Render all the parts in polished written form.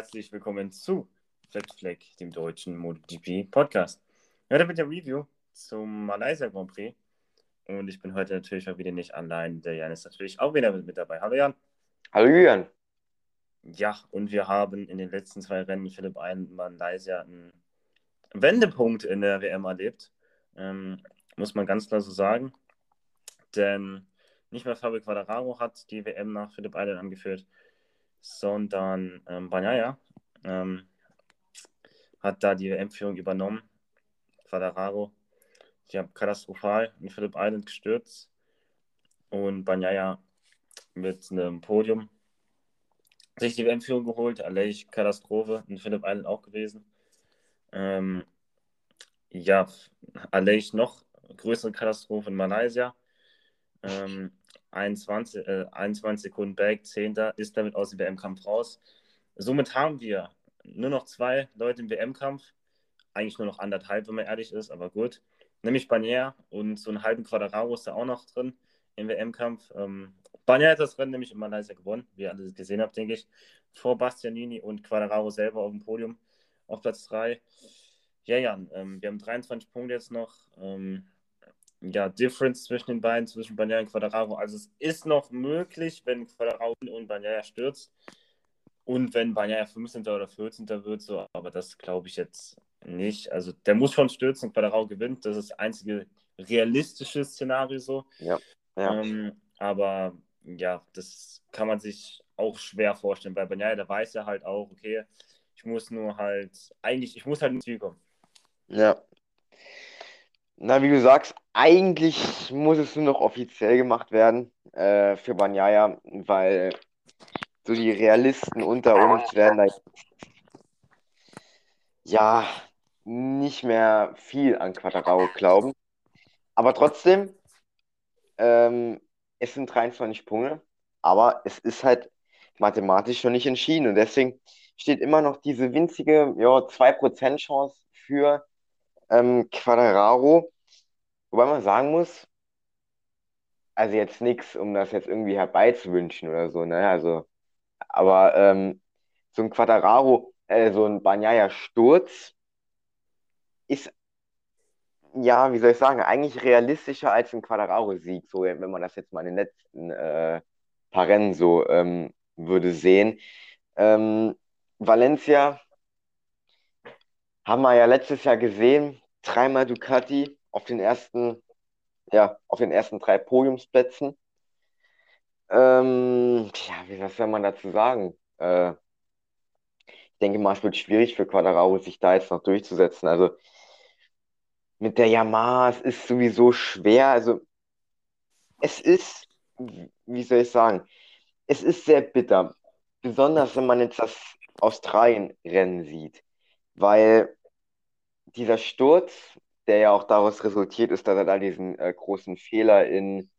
herzlich willkommen zu Red Flag, dem deutschen MotoGP Podcast. Heute mit der Review zum Malaysia Grand Prix. Und ich bin heute natürlich mal wieder nicht allein. Der Jan ist natürlich auch wieder mit dabei. Hallo Jan. Hallo Julian. Ja, und wir haben in den letzten zwei Rennen Philipp Island Malaysia einen Wendepunkt in der WM erlebt. Muss man ganz klar so sagen. Denn nicht mehr Fabio Quartararo hat die WM nach Philipp Island angeführt, sondern Bagnaia hat da die WM-Führung übernommen. Quartararo, die haben katastrophal in Phillip Island gestürzt und Bagnaia mit einem Podium sich die WM-Führung geholt. Aleix Katastrophe in Phillip Island auch gewesen. Ja, Aleix noch größere Katastrophe in Malaysia. 21 Sekunden back, 10. ist damit aus dem WM-Kampf raus. Somit haben wir nur noch zwei Leute im WM-Kampf. Eigentlich nur noch anderthalb, wenn man ehrlich ist, aber gut. Nämlich Bagnaia und so einen halben Quartararo ist da auch noch drin im WM-Kampf. Bagnaia hat das Rennen nämlich in Malaysia gewonnen, wie ihr alle gesehen habt, denke ich. Vor Bastianini und Quartararo selber auf dem Podium auf Platz 3. Ja, Jan, wir haben 23 Punkte jetzt noch. Difference zwischen den beiden, zwischen Bagnaia und Quartararo. Also es ist noch möglich, wenn Quartararo und Bagnaia stürzt und wenn Bagnaia 15. oder 14. wird, so, aber das glaube ich jetzt nicht. Also der muss schon stürzen und Quartararo gewinnt. Das ist das einzige realistische Szenario so. Ja, ja. Aber ja, das kann man sich auch schwer vorstellen, weil Bagnaia, der weiß ja halt auch, okay, ich muss halt ins Ziel kommen. Ja. Na, wie du sagst, eigentlich muss es nur noch offiziell gemacht werden für Bagnaia, weil so die Realisten unter uns werden da ja nicht mehr viel an Quattararo glauben. Aber trotzdem, ähm, es sind 23 Punkte, aber es ist halt mathematisch noch nicht entschieden und deswegen steht immer noch diese winzige 2% Chance für Quattararo. Wobei man sagen muss, also jetzt nichts, um das jetzt irgendwie herbeizuwünschen oder so, ne? Also, aber so ein Quattararo, so ein Bagnaia-Sturz ist, ja, wie soll ich sagen, eigentlich realistischer als ein Quattararo-Sieg, so wenn man das jetzt mal in den letzten paar Rennen so würde sehen. Ähm, Valencia haben wir ja letztes Jahr gesehen, dreimal Ducati auf den ersten drei Podiumsplätzen. Was soll man dazu sagen? Ich denke mal, es wird schwierig für Quadraro, sich da jetzt noch durchzusetzen. Also mit der Yamaha, es ist sowieso schwer. Also es ist, wie soll ich sagen, es ist sehr bitter. Besonders wenn man jetzt das Australien-Rennen sieht. Weil dieser Sturz, der ja auch daraus resultiert ist, dass er da diesen großen Fehler in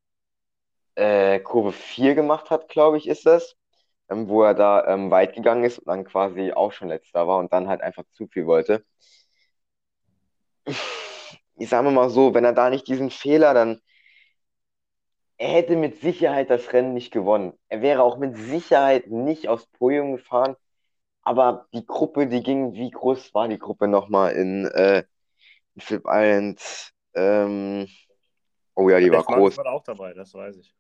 Kurve 4 gemacht hat, glaube ich, ist das, wo er da weit gegangen ist und dann quasi auch schon letzter war und dann halt einfach zu viel wollte. Ich sage mal so, wenn er da nicht diesen Fehler, dann er hätte mit Sicherheit das Rennen nicht gewonnen. Er wäre auch mit Sicherheit nicht aufs Podium gefahren, aber die Gruppe, die ging, wie groß war die Gruppe nochmal in Phillip Island? Oh ja, die war Ich meine, groß. ich war da auch dabei, das weiß ich.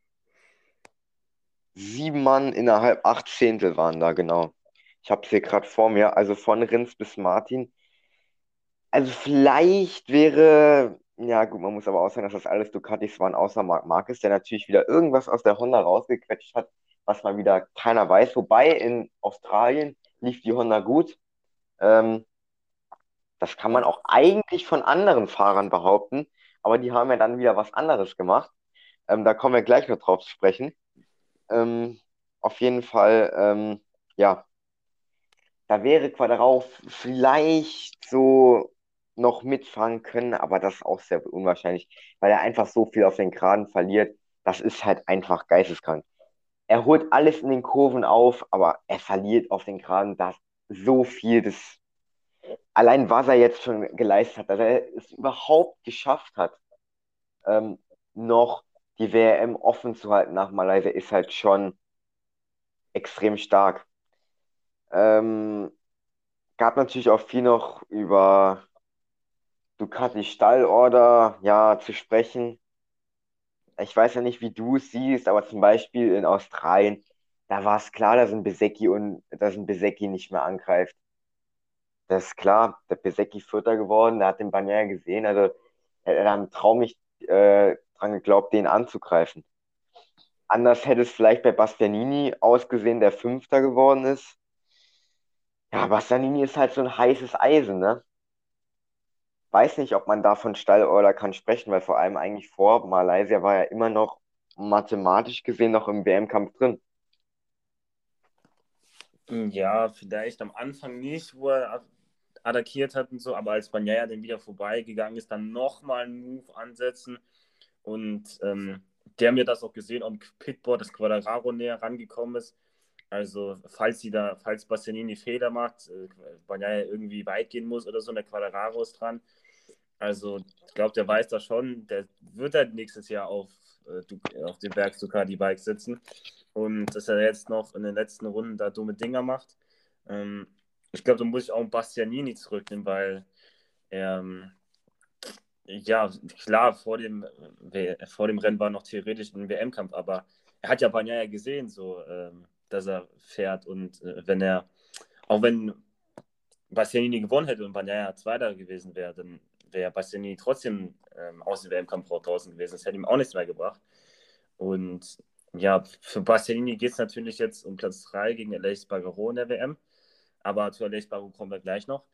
7 Mann innerhalb 8 Zehntel waren da, genau. Ich habe es hier gerade vor mir, also von Rins bis Martin. Also vielleicht wäre, ja gut, man muss aber auch sagen, dass das alles Ducatis waren, außer Marc Marquez, der natürlich wieder irgendwas aus der Honda rausgequetscht hat, was mal wieder keiner weiß. Wobei in Australien lief die Honda gut. Ähm, Das kann man auch eigentlich von anderen Fahrern behaupten, aber die haben ja dann wieder was anderes gemacht. Da kommen wir gleich noch drauf zu sprechen. Ähm, auf jeden Fall, ja, da wäre Quadraro vielleicht so noch mitfahren können, aber das ist auch sehr unwahrscheinlich, weil er einfach so viel auf den Geraden verliert. Das ist halt einfach geisteskrank. Er holt alles in den Kurven auf, aber er verliert auf den Geraden das so viel. Allein was er jetzt schon geleistet hat, dass er es überhaupt geschafft hat, ähm, noch die WM offen zu halten nach Malaysia, ist halt schon extrem stark. Ähm, Gab natürlich auch viel noch über Ducati Stallorder, ja, zu sprechen. Ich weiß ja nicht, wie du es siehst, aber zum Beispiel in Australien, da war es klar, dass ein Bezzecchi nicht mehr angreift. Das ist klar, der Bezzecchi Vierter geworden, der hat den Bagnaia gesehen, also er hat einen Traum nicht dran geglaubt, den anzugreifen. Anders hätte es vielleicht bei Bastianini ausgesehen, der Fünfter geworden ist. Ja, Bastianini ist halt so ein heißes Eisen, ne? Weiß nicht, ob man da von Stallorder kann sprechen, weil vor allem eigentlich vor Malaysia war er immer noch mathematisch gesehen noch im WM-Kampf drin. Ja, vielleicht am Anfang nicht, wo er attackiert hat und so, aber als Bagnaia dann wieder vorbeigegangen ist, dann nochmal einen Move ansetzen und der mir das auch gesehen, ob Pitboard das Quadraro näher rangekommen ist. Also, falls Bastianini Fehler macht, Bagnaia irgendwie weit gehen muss oder so, und der Quadraro ist dran. Also, ich glaube, der weiß das schon. Der wird halt nächstes Jahr auf dem Werks Ducati-Bike sitzen. Und dass er jetzt noch in den letzten Runden da dumme Dinger macht. Ähm, Ich glaube, da muss ich auch einen Bastianini zurücknehmen, weil er, ja, klar, vor dem Rennen war noch theoretisch ein WM-Kampf, aber er hat ja Bagnaia gesehen, so, dass er fährt. Und auch wenn Bastianini gewonnen hätte und Bagnaia Zweiter gewesen wäre, dann wäre Bastianini trotzdem aus dem WM-Kampf draußen gewesen. Das hätte ihm auch nichts mehr gebracht. Und ja, für Bastianini geht es natürlich jetzt um Platz 3 gegen Aleix Spargaro in der WM. Aber zu Aleix Spargaro kommen wir gleich noch.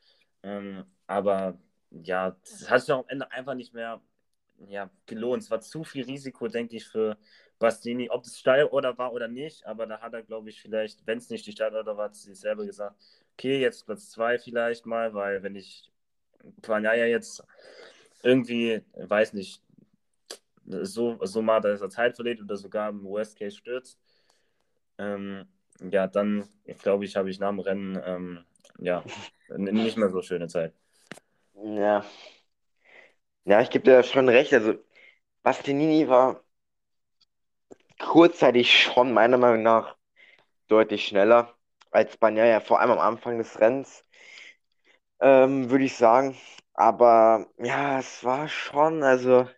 Aber ja, das hat sich auch am Ende einfach nicht mehr gelohnt. Es war zu viel Risiko, denke ich, für Bastianini, ob es Steilorder war oder nicht. Aber da hat er, glaube ich, vielleicht, wenn es nicht die Steilorder war, zu sich selber gesagt, okay, jetzt Platz 2 vielleicht mal, weil wenn ich Panaya jetzt irgendwie, weiß nicht, so mal, dass er Zeit verliert oder sogar im Worst Case stürzt, ähm, ja, dann glaube ich, habe ich nach dem Rennen nicht mehr so schöne Zeit. Ja, ja, ich gebe dir schon recht. Also Bastianini war kurzzeitig schon meiner Meinung nach deutlich schneller als Bagnaia, vor allem am Anfang des Rennens, würde ich sagen. Aber ja, es war schon, also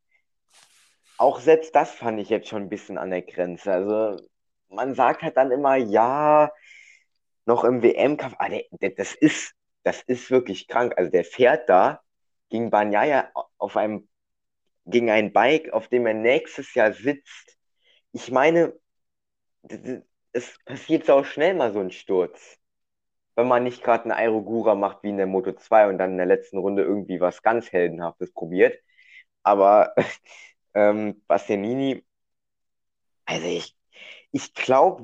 auch selbst das fand ich jetzt schon ein bisschen an der Grenze. Also man sagt halt dann immer, ja, noch im WM-Kampf, das ist wirklich krank. Also der fährt da gegen Bagnaia gegen ein Bike, auf dem er nächstes Jahr sitzt. Ich meine, es passiert so schnell mal so ein Sturz, wenn man nicht gerade einen Aerogura macht wie in der Moto 2 und dann in der letzten Runde irgendwie was ganz Heldenhaftes probiert. Aber Bastianini, also ich glaube,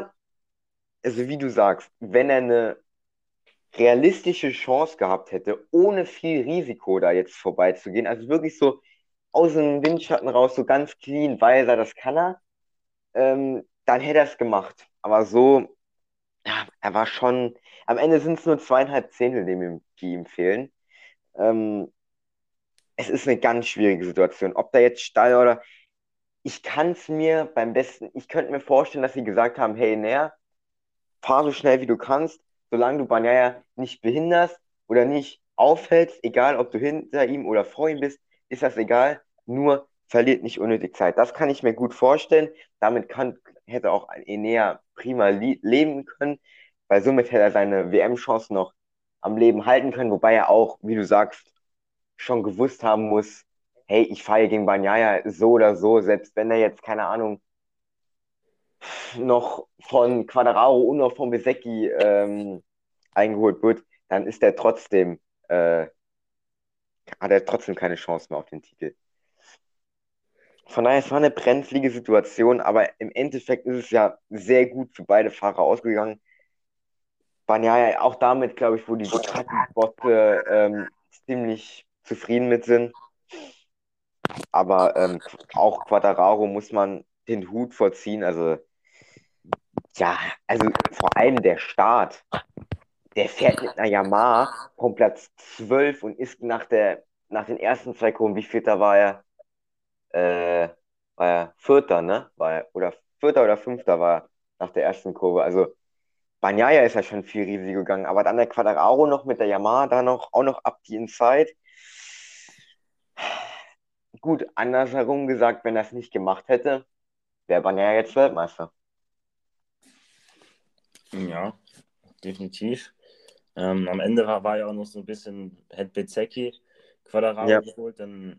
also wie du sagst, wenn er eine realistische Chance gehabt hätte, ohne viel Risiko da jetzt vorbeizugehen, also wirklich so aus dem Windschatten raus, so ganz clean, weiß er, das kann er, dann hätte er es gemacht. Aber so, ja, er war schon, am Ende sind es nur 2,5 Zehntel, die ihm fehlen. Ähm, Es ist eine ganz schwierige Situation. Ob da jetzt Stall oder, ich kann es mir beim besten, ich könnte mir vorstellen, dass sie gesagt haben, hey, Nair, fahr so schnell wie du kannst, solange du Bagnaia nicht behinderst oder nicht aufhältst, egal ob du hinter ihm oder vor ihm bist, ist das egal, nur verliert nicht unnötig Zeit. Das kann ich mir gut vorstellen. Hätte auch ein Enea prima leben können, weil somit hätte er seine WM-Chance noch am Leben halten können, wobei er auch, wie du sagst, schon gewusst haben muss, hey, ich fahre gegen Bagnaia so oder so, selbst wenn er jetzt, keine Ahnung, noch von Quadraro und noch von Bezzecchi eingeholt wird, dann äh, hat er trotzdem keine Chance mehr auf den Titel. Von daher, es war eine brenzlige Situation, aber im Endeffekt ist es ja sehr gut für beide Fahrer ausgegangen. Bagnaia auch damit, glaube ich, wo die Ducati-Bosse ziemlich zufrieden mit sind. Aber auch Quattararo muss man den Hut vorziehen. Also, ja, also vor allem der Start. Der fährt mit einer Yamaha vom Platz 12 und ist nach den ersten zwei Kurven, wie Vierter war er? War er Vierter, ne? Oder Vierter oder Fünfter war er nach der ersten Kurve. Also Bagnaia ist ja schon viel Risiko gegangen, aber dann der Quadraro noch mit der Yamaha, da noch, auch noch up die Inside. Gut, andersherum gesagt, wenn er es nicht gemacht hätte, wäre Bagnaia jetzt Weltmeister. Ja, definitiv. Am Ende war ja auch noch so ein bisschen, hätte Bezzecchi Quadraro Ja. geholt, dann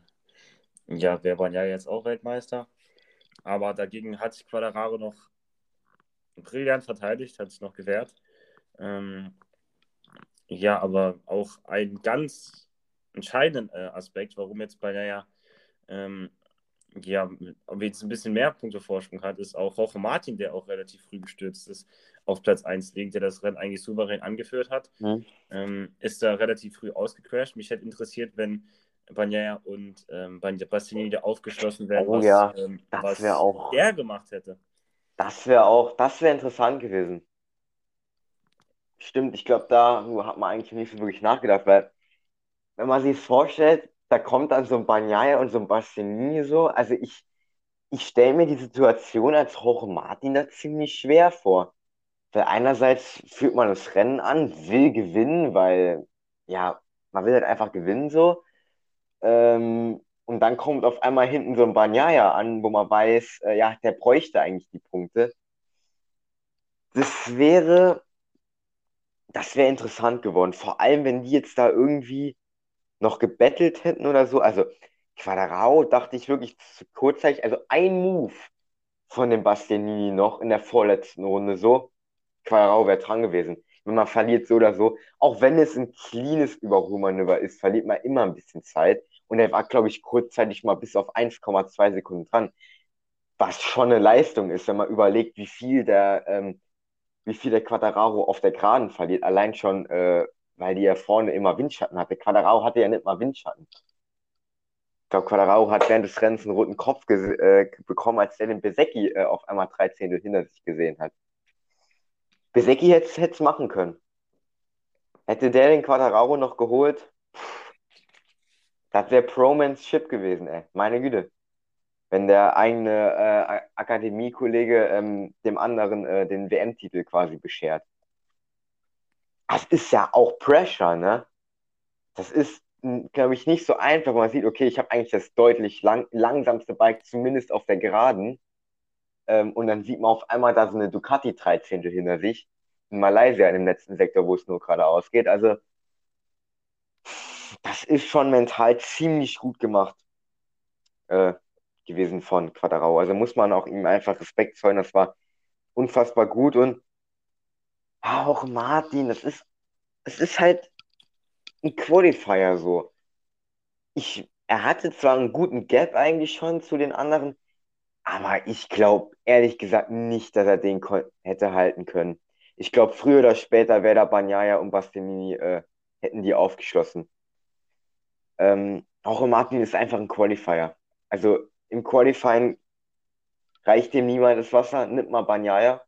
ja, wäre Bagnaia jetzt auch Weltmeister. Aber dagegen hat sich Quadraro noch brillant verteidigt, hat sich noch gewehrt. Ähm, ja, aber auch ein ganz entscheidender Aspekt, warum jetzt Bagnaia ähm, ja, jetzt ein bisschen mehr Punkte Vorsprung hat, ist auch Jorge Martin, der auch relativ früh gestürzt ist, auf Platz 1 liegt, der das Rennen eigentlich souverän angeführt hat, Hm. ist da relativ früh ausgecrashed. Mich hätte interessiert, wenn Bagnaia und Bastianini da aufgeschlossen wären, Oh ja, was er gemacht hätte. das wäre interessant gewesen. Stimmt, ich glaube, da hat man eigentlich nicht so wirklich nachgedacht, weil wenn man sich vorstellt, da kommt dann so ein Bagnaia und so ein Bastianini so, also ich stelle mir die Situation als Jorge Martin da ziemlich schwer vor. Weil einerseits führt man das Rennen an, will gewinnen, weil ja, man will halt einfach gewinnen so. Und dann kommt auf einmal hinten so ein Bagnaia an, wo man weiß, ja, der bräuchte eigentlich die Punkte. Das wäre, das wäre interessant geworden. Vor allem, wenn die jetzt da irgendwie noch gebettelt hätten oder so. Also Quadrao dachte ich wirklich kurzzeitig, also ein Move von dem Bastianini noch in der vorletzten Runde so. Quadrao wäre dran gewesen. Wenn man verliert so oder so, auch wenn es ein cleanes Überholmanöver ist, verliert man immer ein bisschen Zeit. Und er war, glaube ich, kurzzeitig mal bis auf 1,2 Sekunden dran. Was schon eine Leistung ist, wenn man überlegt, wie viel der Quadraro auf der Geraden verliert. Allein schon, weil die ja vorne immer Windschatten hatte. Quadraro hatte ja nicht mal Windschatten. Ich glaube, Quadraro hat während des Rennens einen roten Kopf bekommen, als der den Bezzecchi auf einmal 13 hinter sich gesehen hat. Bezzecchi hätte es machen können. Hätte der den Quadraro noch geholt, das wäre Promans Chip gewesen, ey. Meine Güte. Wenn der eigene Akademiekollege dem anderen den WM-Titel quasi beschert. Das ist ja auch Pressure, ne? Das ist, glaube ich, nicht so einfach, wenn man sieht, okay, ich habe eigentlich das deutlich langsamste Bike, zumindest auf der Geraden. Und dann sieht man auf einmal da so eine Ducati 13 hinter sich. In Malaysia in dem letzten Sektor, wo es nur geradeaus geht. Also, das ist schon mental ziemlich gut gemacht äh, gewesen von Quadrao. Also muss man auch ihm einfach Respekt zollen. Das war unfassbar gut. Und auch Martin, es ist halt ein Qualifier so. Er hatte zwar einen guten Gap eigentlich schon zu den anderen, aber ich glaube ehrlich gesagt nicht, dass er den hätte halten können. Ich glaube, früher oder später wäre da Bagnaia und Bastianini hätten die aufgeschlossen. Auch Martin ist einfach ein Qualifier. Also im Qualifying reicht dem niemand das Wasser, nimmt mal Bagnaia.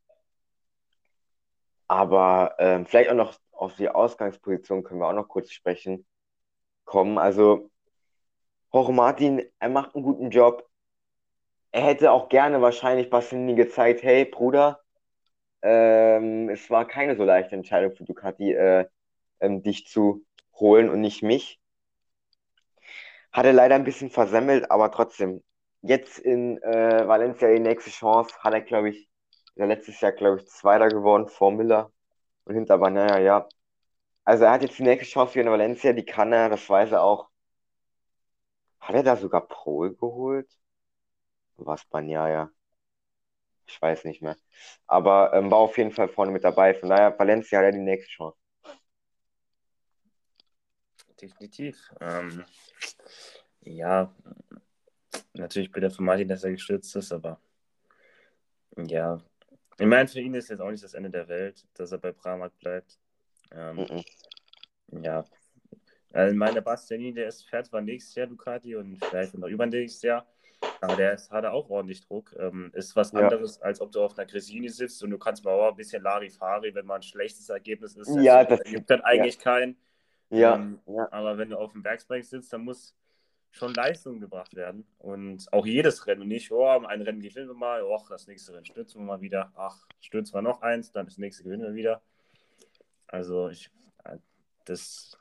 Aber vielleicht auch noch auf die Ausgangsposition können wir auch noch kurz sprechen kommen. Also Jorge Martin, er macht einen guten Job. Er hätte auch gerne wahrscheinlich Bastianini gezeigt, hey Bruder, es war keine so leichte Entscheidung für Ducati, dich zu holen und nicht mich. Hat er leider ein bisschen versemmelt, aber trotzdem. Jetzt in Valencia die nächste Chance, hat er, glaube ich, letztes Jahr, glaube ich, Zweiter geworden vor Miller und hinter Bagnaia, ja. Also er hat jetzt die nächste Chance für in Valencia, die kann er, das weiß er auch. Hat er da sogar Pole geholt? Was Bagnaia? Ich weiß nicht mehr. Aber war auf jeden Fall vorne mit dabei. Von daher, Valencia hat er die nächste Chance. Definitiv. Ja, natürlich bitte für Martin, dass er gestürzt ist, aber ja, ich meine, für ihn ist jetzt auch nicht das Ende der Welt, dass er bei Pramac bleibt. Ähm, Mhm. ja, also meine Bastianini, fährt zwar nächstes Jahr Ducati und vielleicht noch übernächstes Jahr, aber hat auch ordentlich Druck. Ist was Ja. anderes, als ob du auf einer Gresini sitzt und du kannst mal auch ein bisschen Larifari, wenn mal ein schlechtes Ergebnis ist, Ja, juckt dann ja, eigentlich keinen. ja, ja. Aber wenn du auf dem Werksbank sitzt, dann muss schon Leistungen gebracht werden und auch jedes Rennen und nicht, oh, ein Rennen gewinnen wir mal, oh, das nächste Rennen stürzen wir mal wieder, ach, stürzen wir noch eins, dann das nächste gewinnen wir wieder. Also das,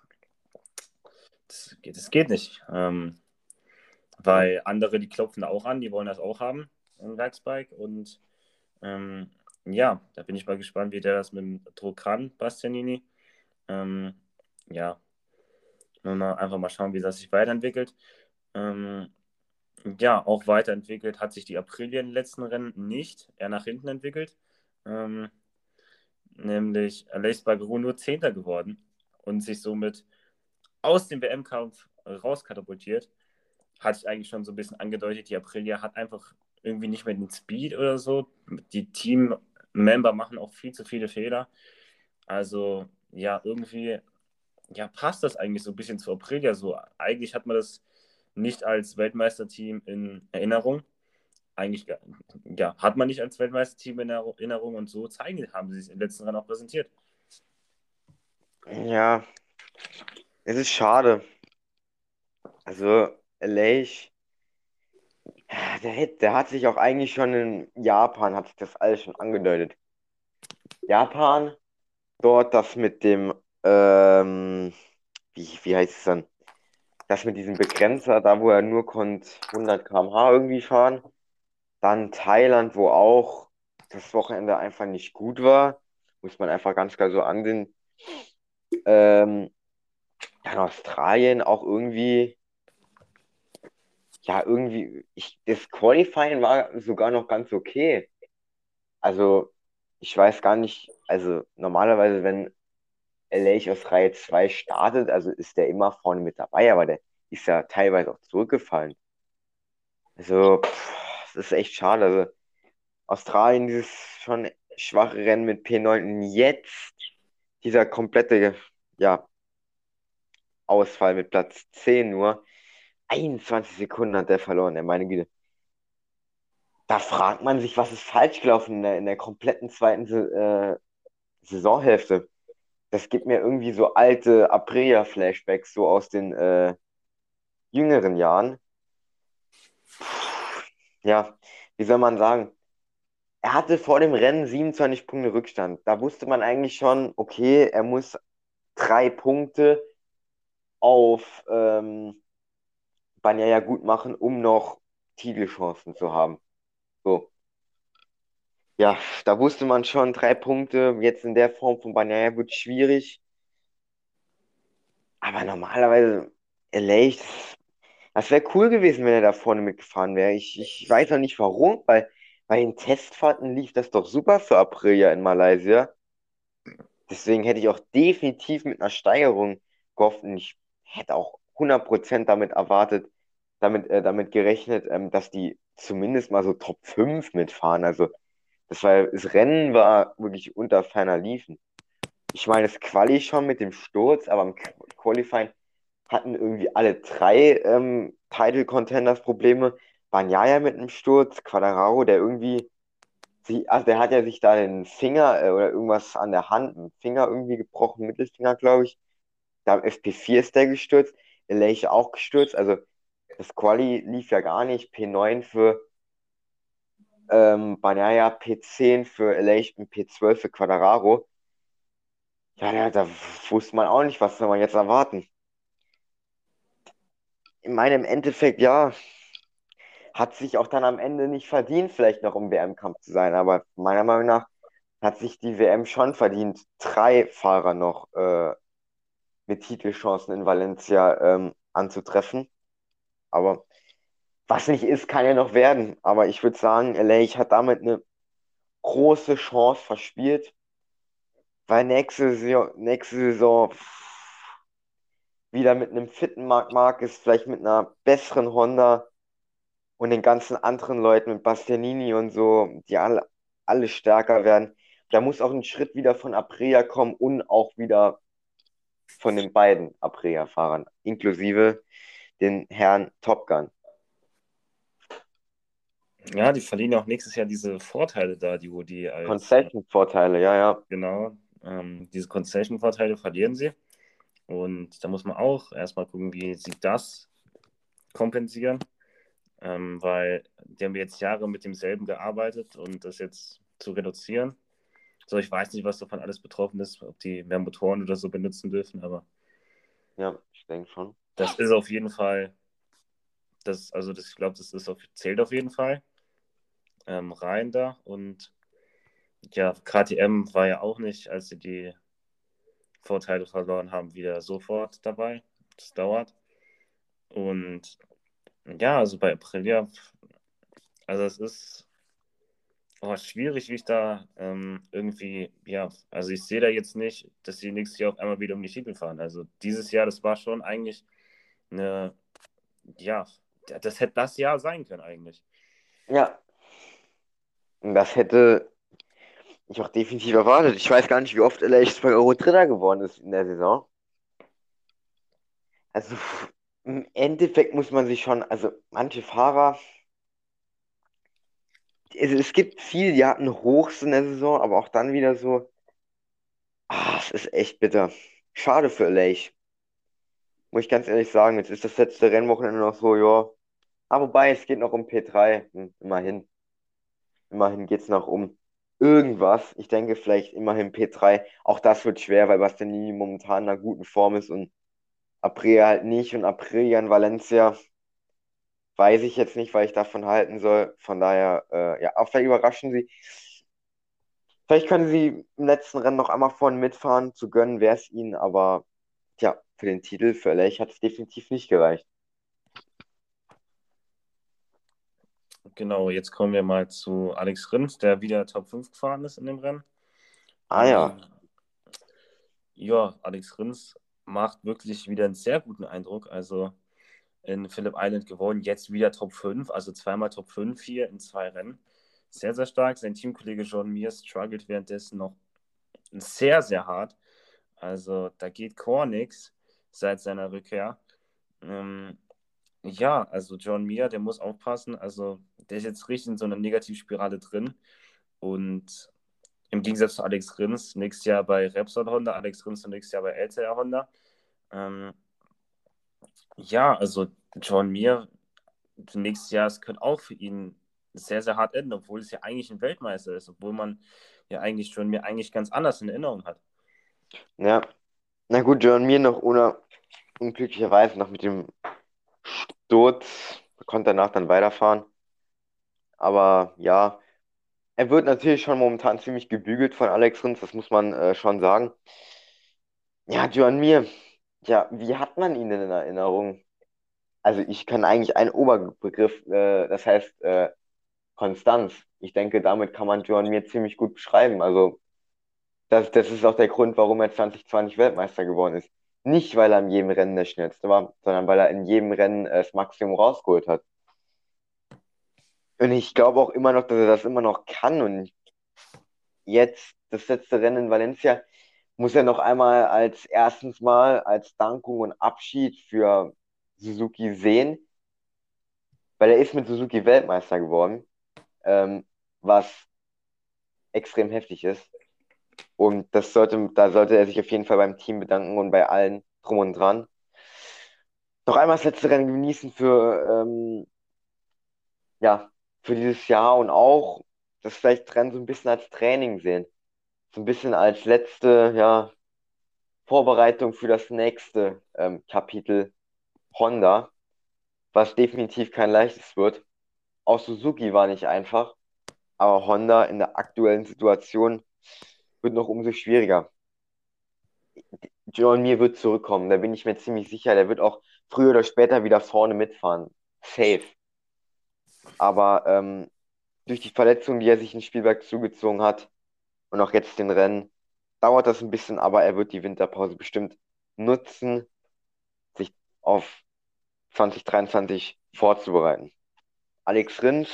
das geht nicht. Weil andere, die klopfen da auch an, die wollen das auch haben, ein Werksbike. Und ja, da bin ich mal gespannt, wie der das mit dem Druck kann, Bastianini. Ja, einfach mal schauen, wie das sich weiterentwickelt. Ja, auch weiterentwickelt hat sich die Aprilia in den letzten Rennen nicht, eher nach hinten entwickelt. Nämlich Aleix Espargaro nur Zehnter geworden und sich somit aus dem WM-Kampf rauskatapultiert. Hatte ich eigentlich schon so ein bisschen angedeutet, die Aprilia hat einfach irgendwie nicht mehr den Speed oder so. Die Team-Member machen auch viel zu viele Fehler. Also ja, irgendwie ja, passt das eigentlich so ein bisschen zu Aprilia so. Eigentlich hat man das nicht als Weltmeisterteam in Erinnerung. Eigentlich ja, hat man nicht als Weltmeisterteam in Erinnerung und so haben sie es im letzten Rennen auch präsentiert. Ja, es ist schade. Also, Aleix, der hat sich auch eigentlich schon in Japan, hat sich das alles schon angedeutet. Japan, dort das mit dem, wie heißt es dann? Das mit diesem Begrenzer, da wo er nur konnte 100 km/h irgendwie fahren. Dann Thailand, wo auch das Wochenende einfach nicht gut war. Muss man einfach ganz klar so ansehen. Ähm, Dann Australien auch irgendwie, ja, irgendwie, das Qualifying war sogar noch ganz okay. Also, ich weiß gar nicht, also normalerweise, wenn LA aus Reihe 2 startet, also ist der immer vorne mit dabei, aber der ist ja teilweise auch zurückgefallen. Also, das ist echt schade. Also, Australien, dieses schon schwache Rennen mit P9 und jetzt dieser komplette, ja, Ausfall mit Platz 10 nur. 21 Sekunden hat der verloren, der meine Güte. Da fragt man sich, was ist falsch gelaufen in der kompletten zweiten Saisonhälfte. Das gibt mir irgendwie so alte Aprilia-Flashbacks, so aus den jüngeren Jahren. Ja, wie soll man sagen? Er hatte vor dem Rennen 27 Punkte Rückstand. Da wusste man eigentlich schon, okay, er muss 3 Punkte auf Bagnaia gut machen, um noch Titelchancen zu haben. So, ja, da wusste man schon, 3 Punkte, jetzt in der Form von Bagnaia wird schwierig. Aber normalerweise, LA, das wäre cool gewesen, wenn er da vorne mitgefahren wäre. Ich weiß auch nicht warum, weil bei den Testfahrten lief das doch super für Aprilia in Malaysia. Deswegen hätte ich auch definitiv mit einer Steigerung gehofft und ich hätte auch 100% damit erwartet, damit gerechnet, dass die zumindest mal so Top 5 mitfahren. Also das Rennen war wirklich unter ferner Liefen. Ich meine, das Quali schon mit dem Sturz, aber im Qualifying hatten irgendwie alle drei Title Contenders Probleme. Bagnaia mit einem Sturz, Quadraro, der irgendwie, also der hat ja sich da den Finger oder irgendwas an der Hand, einen Finger irgendwie gebrochen, Mittelfinger, glaube ich. Da am FP4 ist der gestürzt, Leiche auch gestürzt. Also das Quali lief ja gar nicht. P9 für Bagnaia, P10 für Leiche und P12 für Quadraro. Ja, da wusste man auch nicht, was soll man jetzt erwarten. In meinem Endeffekt, ja, hat sich auch dann am Ende nicht verdient, vielleicht noch im WM-Kampf zu sein. Aber meiner Meinung nach hat sich die WM schon verdient, 3 Fahrer noch mit Titelchancen in Valencia anzutreffen. Aber was nicht ist, kann ja noch werden. Aber ich würde sagen, LA hat damit eine große Chance verspielt, weil nächste Saison wieder mit einem fitten Marc Marquez, vielleicht mit einer besseren Honda und den ganzen anderen Leuten mit Bastianini und so, die alle stärker werden. Da muss auch ein Schritt wieder von Aprilia kommen und auch wieder von den beiden Aprilia-Fahrern, inklusive den Herrn Top Gun. Ja, die verlieren auch nächstes Jahr diese Vorteile da, wo die als, Concession-Vorteile, ja, ja. genau, diese Concession-Vorteile verlieren sie. Und da muss man auch erstmal gucken, wie sich das kompensieren, weil die haben jetzt Jahre mit demselben gearbeitet und das jetzt zu reduzieren. So, ich weiß nicht, was davon alles betroffen ist, ob die mehr Motoren oder so benutzen dürfen, aber Ja, ich denke schon. das ist auf jeden Fall, ich glaube, zählt auf jeden Fall rein da. Und ja, KTM war ja auch nicht, als sie die Vorteile verloren haben, wieder sofort dabei. Das dauert. Und ja, also bei Aprilia, also es ist schwierig, wie ich da irgendwie, ja, also ich sehe da jetzt nicht, dass sie nächstes Jahr auf einmal wieder um die Titel fahren. Also dieses Jahr, das war schon eigentlich eine, ja, das hätte das Jahr sein können eigentlich. Ja, und das hätte ich auch definitiv erwartet. Ich weiß gar nicht, wie oft LH 2 Euro Dritter geworden ist in der Saison. Also im Endeffekt muss man sich schon, also manche Fahrer, es gibt viele, die hatten Hochs in der Saison, aber auch dann wieder so, es ist echt bitter. Schade für LH, muss ich ganz ehrlich sagen. Jetzt ist das letzte Rennwochenende noch so, ja. Wobei, es geht noch um P3. Immerhin. Immerhin geht es noch um irgendwas. Ich denke vielleicht immerhin P3. Auch das wird schwer, weil Bastianini momentan in einer guten Form ist und Aprilia halt nicht. Und Aprilia in Valencia weiß ich jetzt nicht, was ich davon halten soll. Von daher, ja, auch vielleicht überraschen sie. Vielleicht können sie im letzten Rennen noch einmal vorne mitfahren. Zu gönnen wäre es ihnen, aber tja, für den Titel für LA hat es definitiv nicht gereicht. Genau, jetzt kommen wir mal zu Alex Rins, der wieder Top 5 gefahren ist in dem Rennen. Ah ja, Ähm, ja, Alex Rins macht wirklich wieder einen sehr guten Eindruck. Also in Phillip Island gewonnen, jetzt wieder Top 5, also zweimal Top 5 hier in 2 Rennen. Sehr, sehr stark. Sein Teamkollege John Mir struggelt währenddessen noch sehr, sehr hart. Also da geht gar nichts seit seiner Rückkehr. Ähm, ja, also John Mir, der muss aufpassen. Also der ist jetzt richtig in so einer Negativspirale drin. Und im Gegensatz zu Alex Rins, nächstes Jahr bei Repsol Honda, Alex Rins und nächstes Jahr bei LTR Honda. Ähm, ja, also John Mir, nächstes Jahr, es könnte auch für ihn sehr, sehr hart enden, obwohl es ja eigentlich ein Weltmeister ist, obwohl man ja eigentlich schon mir eigentlich ganz anders in Erinnerung hat. ja. Na gut, John Mir noch ohne unglücklicherweise noch mit dem Sturz, konnte danach dann weiterfahren. Aber ja, er wird natürlich schon momentan ziemlich gebügelt von Alex Rins, das muss man schon sagen. Ja, John Mir, ja, wie hat man ihn denn in Erinnerung? Also ich kann eigentlich einen Oberbegriff, das heißt Konstanz. Ich denke, damit kann man John Mir ziemlich gut beschreiben. Also das ist auch der Grund, warum er 2020 Weltmeister geworden ist. Nicht, weil er in jedem Rennen der Schnellste war, sondern weil er in jedem Rennen das Maximum rausgeholt hat. Und ich glaube auch immer noch, dass er das immer noch kann. Und jetzt, das letzte Rennen in Valencia, muss er noch einmal als erstens Mal als Dankung und Abschied für Suzuki sehen, weil er ist mit Suzuki Weltmeister geworden, was extrem heftig ist. Und da sollte er sich auf jeden Fall beim Team bedanken und bei allen drum und dran. Noch einmal das letzte Rennen genießen ja, für dieses Jahr und auch das vielleicht Rennen so ein bisschen als Training sehen. So ein bisschen als letzte, ja, Vorbereitung für das nächste Kapitel Honda, was definitiv kein leichtes wird. Auch Suzuki war nicht einfach, aber Honda in der aktuellen Situation wird noch umso schwieriger. John Mir wird zurückkommen, da bin ich mir ziemlich sicher. Der wird auch früher oder später wieder vorne mitfahren. Safe. Aber durch die Verletzung, die er sich in Spielberg zugezogen hat und auch jetzt den Rennen, dauert das ein bisschen, aber er wird die Winterpause bestimmt nutzen, sich auf 2023 vorzubereiten. Alex Rins,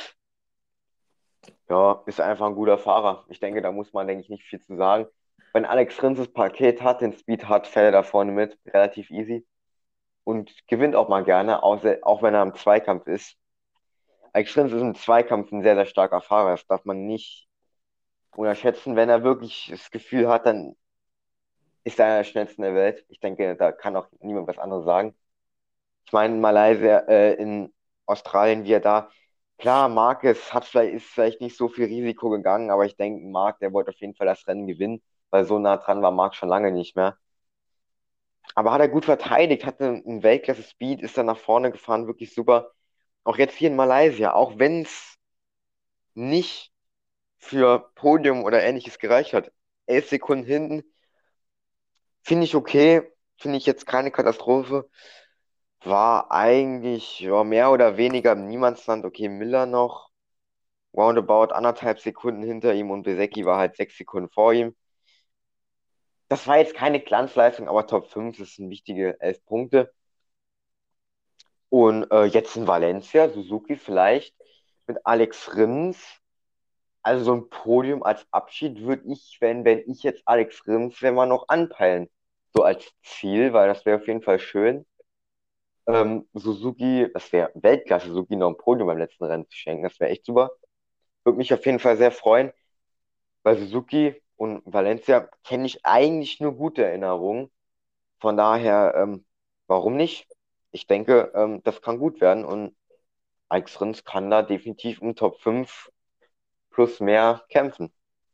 ja, ist einfach ein guter Fahrer. Ich denke, da muss man, denke ich, nicht viel zu sagen. Wenn Alex Rins das Paket hat, den Speed hat, fährt er da vorne mit, relativ easy. Und gewinnt auch mal gerne, auch wenn er im Zweikampf ist. Alex Rins ist im Zweikampf ein sehr, sehr starker Fahrer. Das darf man nicht unterschätzen. Wenn er wirklich das Gefühl hat, dann ist er einer der schnellsten der Welt. Ich denke, da kann auch niemand was anderes sagen. Ich meine, in Malaysia, in Australien, wie er da, klar, Marquez ist vielleicht nicht so viel Risiko gegangen, aber ich denke, Marc, der wollte auf jeden Fall das Rennen gewinnen, weil so nah dran war Marc schon lange nicht mehr. Aber hat er gut verteidigt, hatte einen Weltklasse-Speed, ist dann nach vorne gefahren, wirklich super. Auch jetzt hier in Malaysia, auch wenn es nicht für Podium oder ähnliches gereicht hat. 11 Sekunden hinten, finde ich okay, finde ich jetzt keine Katastrophe. War eigentlich ja, mehr oder weniger im Niemandsland. Okay, Miller noch roundabout 1,5 Sekunden hinter ihm und Bezzecchi war halt 6 Sekunden vor ihm. Das war jetzt keine Glanzleistung, aber Top 5, das sind wichtige 11 Punkte. Und jetzt in Valencia, Suzuki vielleicht mit Alex Rins. Also so ein Podium als Abschied würde ich, wenn ich jetzt Alex Rins wäre, mal noch anpeilen. So als Ziel, weil das wäre auf jeden Fall schön. Suzuki, das wäre Weltklasse, Suzuki noch ein Podium beim letzten Rennen zu schenken. Das wäre echt super. Würde mich auf jeden Fall sehr freuen. Bei Suzuki und Valencia kenne ich eigentlich nur gute Erinnerungen. Von daher, warum nicht? Ich denke, das kann gut werden und Alex Rins kann da definitiv um Top 5 plus mehr kämpfen.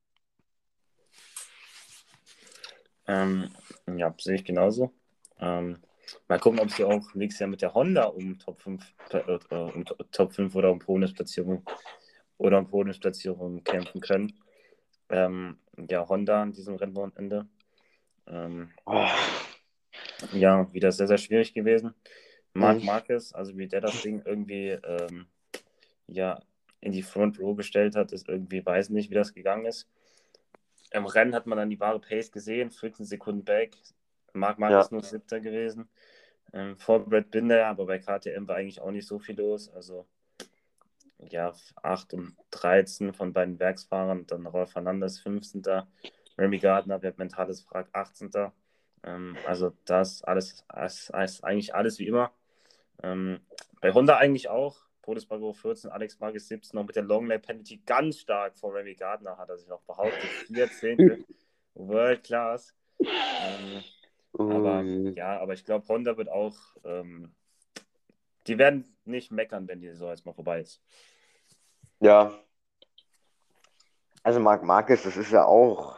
Ähm, ja, sehe ich genauso. Ähm, mal gucken, ob sie auch nächstes Jahr mit der Honda um Top 5, Top 5 oder um Podiumsplatzierung kämpfen können. Ja, Honda an diesem Rennwochenende. Ähm, Oh, ja, wieder sehr, sehr schwierig gewesen. Marc mm, Marquez, also wie der das Ding irgendwie ja, in die Front Row gestellt hat, ist irgendwie, weiß nicht, wie das gegangen ist. Im Rennen hat man dann die wahre Pace gesehen, 14 Sekunden back. Marc ja, Marquez nur Siebter gewesen. Vor Brad Binder, aber bei KTM war eigentlich auch nicht so viel los. Also ja, 8 und 13 von beiden Werksfahrern, dann Rolf Fernandes 15. Remy Gardner, wer mentales Wrack 18. Also das ist eigentlich alles wie immer. Bei Honda eigentlich auch. Podesparcours 14, Alex Marquez 17, noch mit der Long Lap Penalty ganz stark vor Remy Gardner hat er sich noch behauptet. 4 Zehntel, World Class. Ähm, aber ui. ja, aber ich glaube, Honda wird auch, die werden nicht meckern, wenn die Saison jetzt mal vorbei ist. Ja, also Marc Marquez, das ist ja auch.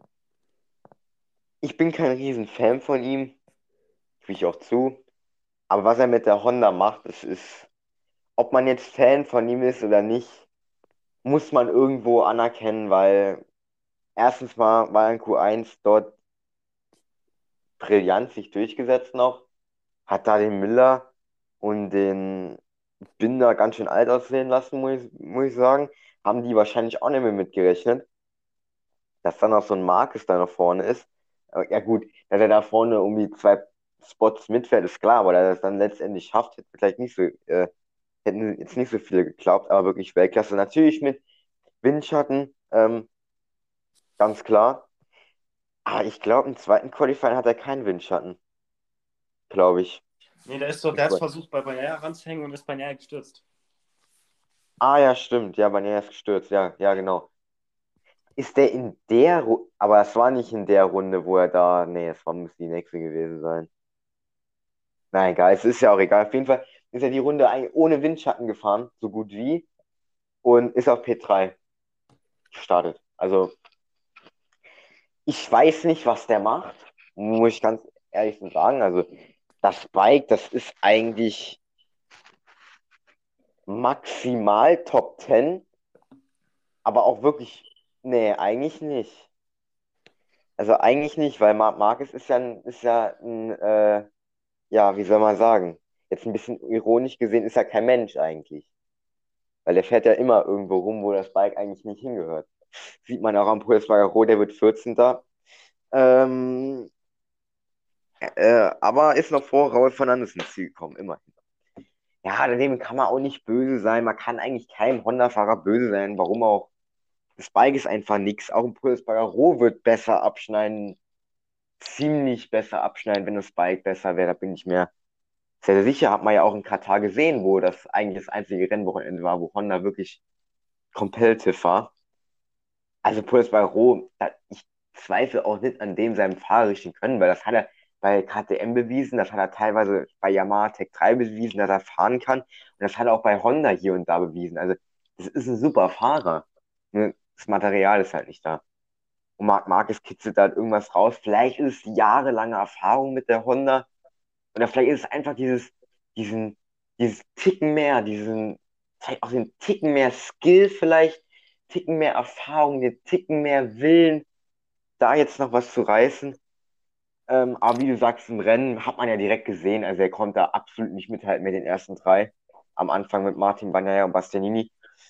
Ich bin kein Riesenfan von ihm, gebe ich auch zu. Aber was er mit der Honda macht, das ist, ob man jetzt Fan von ihm ist oder nicht, muss man irgendwo anerkennen, weil erstens mal war er in Q1 dort brillant sich durchgesetzt noch, hat da den Miller und den Binder ganz schön alt aussehen lassen, muss ich sagen. Haben die wahrscheinlich auch nicht mehr mitgerechnet, dass dann noch so ein Marcus da noch vorne ist. Aber ja gut, dass er da vorne um die 2 Spots mitfährt, ist klar, aber dass er es dann letztendlich schafft, hätte vielleicht nicht so, hätten jetzt nicht so viele geglaubt, aber wirklich Weltklasse. Natürlich mit Windschatten, ganz klar. Aber ich glaube, im zweiten Qualifying hat er keinen Windschatten, glaube ich. Nee, der ist versucht, bei Bagnaia ranzuhängen und ist Bagnaia gestürzt. Ah ja, stimmt. Ja, Banega ist gestürzt. Ja, ja, genau. Ist der in der Runde, aber das war nicht in der Runde, wo er da, nee, muss die nächste gewesen sein. Na egal, es ist ja auch egal. Auf jeden Fall ist er die Runde eigentlich ohne Windschatten gefahren, so gut wie, und ist auf P3 gestartet. Also, ich weiß nicht, was der macht, muss ich ganz ehrlich so sagen. Also, das Bike, das ist eigentlich maximal Top 10, aber auch wirklich, nee, eigentlich nicht. Also eigentlich nicht, weil Marc Marquez ja, wie soll man sagen, jetzt ein bisschen ironisch gesehen, ist er kein Mensch eigentlich. Weil der fährt ja immer irgendwo rum, wo das Bike eigentlich nicht hingehört. Sieht man auch am Pulsar, der wird 14. Ähm, aber ist noch vor Raul Fernandes ins Ziel gekommen, immerhin. Ja, daneben kann man auch nicht böse sein. Man kann eigentlich keinem Honda-Fahrer böse sein. Warum auch? Das Bike ist einfach nix. Auch ein Pulsar wird besser abschneiden, ziemlich besser abschneiden, wenn das Bike besser wäre. Da bin ich mir sehr, sehr sicher. Hat man ja auch in Katar gesehen, wo das eigentlich das einzige Rennwochenende war, wo Honda wirklich competitive war. Also Paul Espargaro, ich zweifle auch nicht an dem seinem fahrerischen Können, weil das hat er bei KTM bewiesen, das hat er teilweise bei Yamaha Tech 3 bewiesen, dass er fahren kann. Und das hat er auch bei Honda hier und da bewiesen. Also, das ist ein super Fahrer. Nur das Material ist halt nicht da. Und Marc Marquez kitzelt da halt irgendwas raus. Vielleicht ist es jahrelange Erfahrung mit der Honda. Oder vielleicht ist es einfach diesen, dieses Ticken mehr, vielleicht auch den Ticken mehr Skill vielleicht, Ticken mehr Erfahrung, den Ticken mehr Willen, da jetzt noch was zu reißen. Aber wie du sagst, im Rennen hat man ja direkt gesehen, also er konnte da absolut nicht mithalten mit den ersten drei. Am Anfang mit Martin Bagnaia und Bastianini.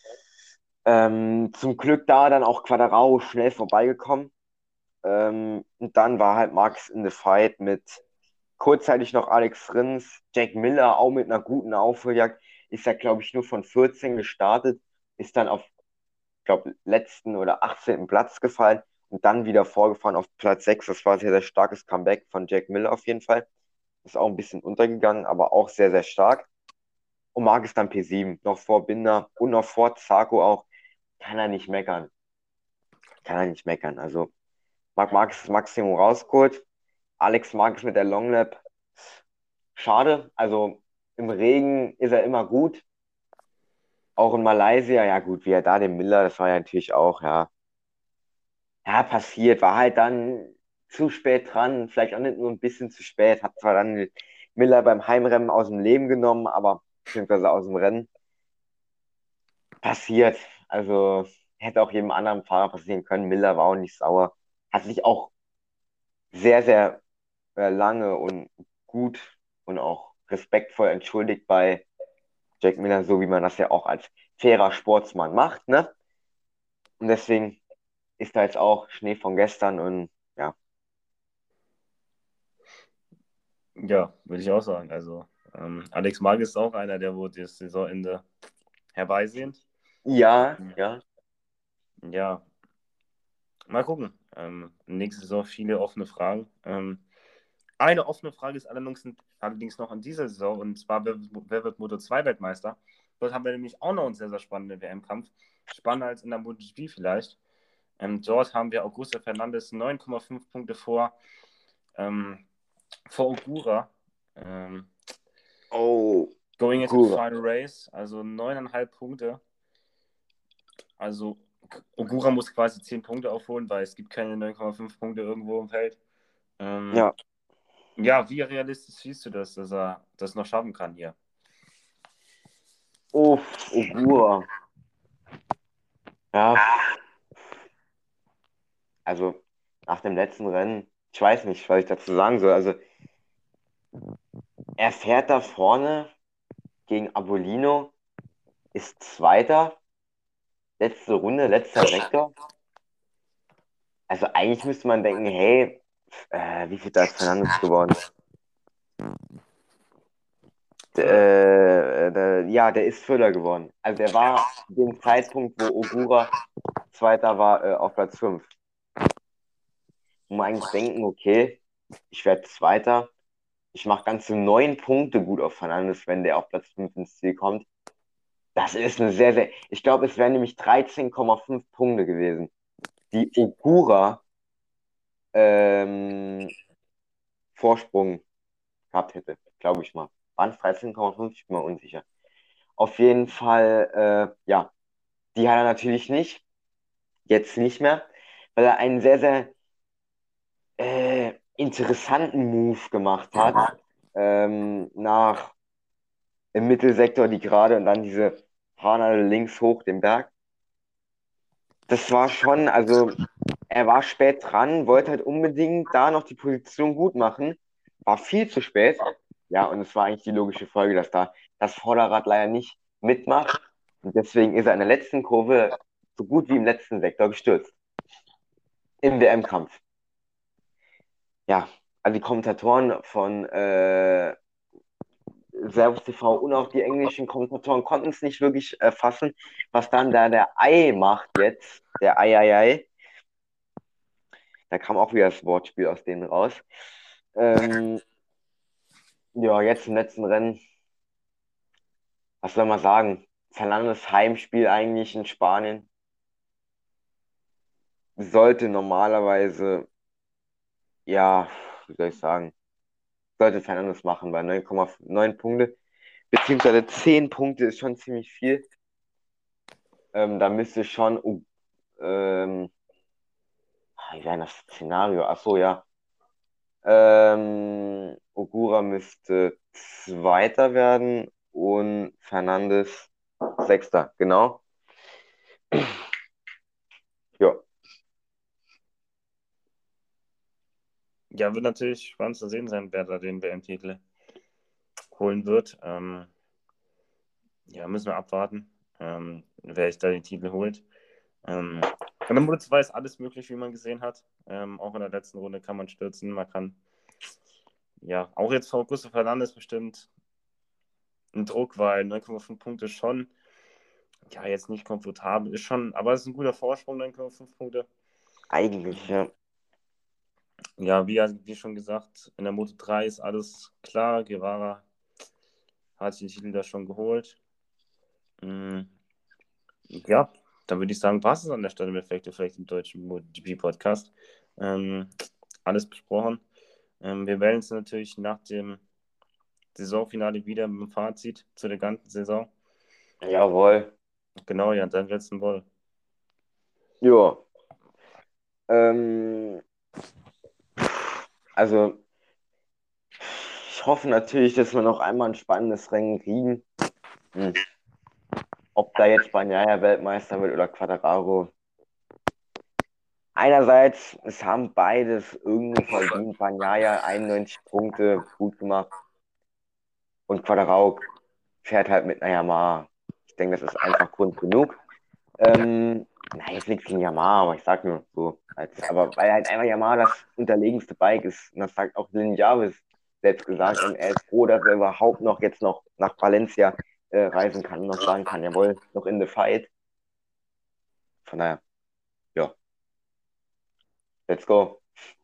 Zum Glück da dann auch Quadraro schnell vorbeigekommen. Und dann war halt Max in the Fight mit kurzzeitig noch Alex Rins, Jack Miller auch mit einer guten Aufholjagd. Ist ja, glaube ich, nur von 14 gestartet, ist dann auf, glaube letzten oder 18. Platz gefallen und dann wieder vorgefahren auf Platz 6. Das war ein sehr, sehr starkes Comeback von Jack Miller auf jeden Fall. Ist auch ein bisschen untergegangen, aber auch sehr, sehr stark. Und Marc ist dann P7, noch vor Binder und noch vor Zarco auch. Kann er nicht meckern. Kann er nicht meckern. Also Marc Marquez das Maximum rausgeholt. Alex Marquez mit der Longlap. Schade. Also im Regen ist er immer gut. Auch in Malaysia, ja gut, wie er da den Miller, das war ja natürlich auch, ja, ja, passiert. War halt dann zu spät dran. Vielleicht auch nicht nur ein bisschen zu spät. Hat zwar dann Miller beim Heimrennen aus dem Leben genommen, aber beziehungsweise aus dem Rennen. Passiert. Also hätte auch jedem anderen Fahrer passieren können. Miller war auch nicht sauer. Hat sich auch sehr, sehr lange und gut und auch respektvoll entschuldigt bei Jack Miller, so wie man das ja auch als fairer Sportsmann macht, ne? Und deswegen ist da jetzt auch Schnee von gestern und ja. Ja, würde ich auch sagen. Also, Alex Mag ist auch einer, der wo das Saisonende herbeisehnt. Ja, ja. Ja, mal gucken. Nächste Saison viele offene Fragen. Eine offene Frage ist allerdings noch in dieser Saison, und zwar, wer wird Moto 2 Weltmeister? Dort haben wir nämlich auch noch einen sehr, sehr spannenden WM-Kampf. Spannender als in der MotoGP vielleicht. Dort haben wir Augusto Fernandes 9,5 Punkte vor Ogura. Oh, Going into the Gura. final race, also 9,5 Punkte. Also Ogura muss quasi 10 Punkte aufholen, weil es gibt keine 9,5 Punkte irgendwo im Feld. Ja. Ja, wie realistisch siehst du das, dass er das noch schaffen kann hier? Uff, Ogura. Ja, also nach dem letzten Rennen, ich weiß nicht, was ich dazu sagen soll. Also er fährt da vorne gegen Abolino, ist Zweiter, letzte Runde, letzter Sektor. Also eigentlich müsste man denken, hey, wie viel da ist Fernandes geworden? Ja, der ist Vierter geworden. Also der war zu dem Zeitpunkt, wo Ogura Zweiter war, auf Platz 5. Wo man eigentlich denken, okay, ich werde Zweiter. Ich mache ganze 9 Punkte gut auf Fernandes, wenn der auf Platz 5 ins Ziel kommt. Das ist eine sehr, sehr. Ich glaube, es wären nämlich 13,5 Punkte gewesen, die Ogura ähm, Vorsprung gehabt hätte. Glaube ich mal. Waren es 13,5? Ich bin mir unsicher. Auf jeden Fall, ja, die hat er natürlich nicht. Jetzt nicht mehr, weil er einen sehr, sehr interessanten Move gemacht hat. Nach im Mittelsektor die Gerade und dann diese Fahne links hoch den Berg. Das war schon, also er war spät dran, wollte halt unbedingt da noch die Position gut machen, war viel zu spät. Ja, und es war eigentlich die logische Folge, dass da das Vorderrad leider nicht mitmacht. Und deswegen ist er in der letzten Kurve so gut wie im letzten Sektor gestürzt. Im WM-Kampf. Ja, also die Kommentatoren von Servus TV und auch die englischen Kommentatoren konnten es nicht wirklich fassen, was dann da der Ei macht jetzt, der Ei, Ei, Ei. Da kam auch wieder das Wortspiel aus denen raus. Ähm, ja, jetzt im letzten Rennen, was soll man sagen? Fernandes Heimspiel eigentlich in Spanien sollte normalerweise, ja, wie soll ich sagen? sollte Fernandes machen, weil 9,9 Punkte, beziehungsweise 10 Punkte ist schon ziemlich viel. Da müsste schon, wie wäre das Szenario? Achso, ja. Ogura müsste Zweiter werden und Fernandes Sechster, genau. Ja. Ja, wird natürlich spannend zu sehen sein, wer da den WM-Titel holen wird. Ja, müssen wir abwarten, wer sich da den Titel holt. Und im Modus 2 ist alles möglich, wie man gesehen hat. Auch in der letzten Runde kann man stürzen. Man kann, ja, auch jetzt vor Augusto Fernandes bestimmt ein Druck, weil 9,5 Punkte schon, ja, jetzt nicht komfortabel ist schon, aber es ist ein guter Vorsprung, 9,5 Punkte. Eigentlich, ja. Ja, wie schon gesagt, in der Moto 3 ist alles klar. Guevara hat sich den Titel da schon geholt. Ja, dann würde ich sagen, war es an der Stelle mit vielleicht im deutschen MotoGP-Podcast. Alles besprochen. Wir melden uns natürlich nach dem Saisonfinale wieder mit dem Fazit zu der ganzen Saison. Jawohl. Genau, ja, dein letzten Woll. Ja. Also, ich hoffe natürlich, dass wir noch einmal ein spannendes Rennen kriegen. Ob da jetzt Bagnaia Weltmeister wird oder Quartararo. Einerseits, es haben beides irgendwo verdient. Bagnaia 91 Punkte, gut gemacht. Und Quartararo fährt halt mit einer Yamaha. Ich denke, das ist einfach Grund genug. Jetzt nichts gegen Yamaha, aber ich sag nur so. Aber weil halt einfach Yamaha das unterlegenste Bike ist. Und das sagt auch Lin Jarvis selbst gesagt. Und er ist froh, dass er überhaupt noch nach Valencia reisen kann und noch sagen kann, jawohl, noch in the fight. Von daher, ja. Let's go.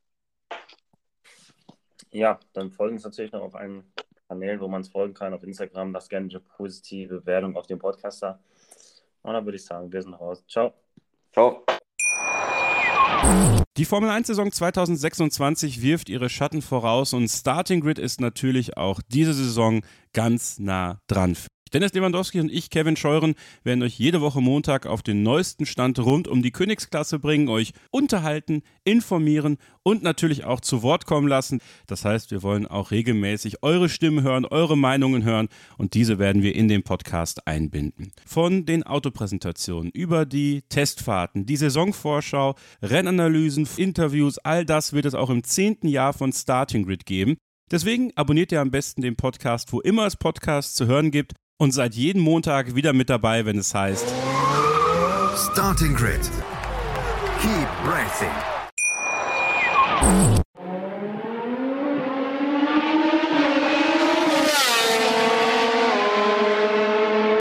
Ja, dann folgen uns natürlich noch auf allen Kanälen, wo man es folgen kann. Auf Instagram, lasst gerne eine positive Bewertung auf dem Podcaster. Und dann würde ich sagen, wir sind raus. Ciao. Ciao. Die Formel 1-Saison 2026 wirft ihre Schatten voraus und Starting Grid ist natürlich auch diese Saison ganz nah dran. Dennis Lewandowski und ich, Kevin Scheuren, werden euch jede Woche Montag auf den neuesten Stand rund um die Königsklasse bringen, euch unterhalten, informieren und natürlich auch zu Wort kommen lassen. Das heißt, wir wollen auch regelmäßig eure Stimmen hören, eure Meinungen hören und diese werden wir in den Podcast einbinden. Von den Autopräsentationen über die Testfahrten, die Saisonvorschau, Rennanalysen, Interviews, all das wird es auch im 10. Jahr von Starting Grid geben. Deswegen abonniert ihr am besten den Podcast, wo immer es Podcasts zu hören gibt. Und seid jeden Montag wieder mit dabei, wenn es heißt Starting Grid. Keep racing.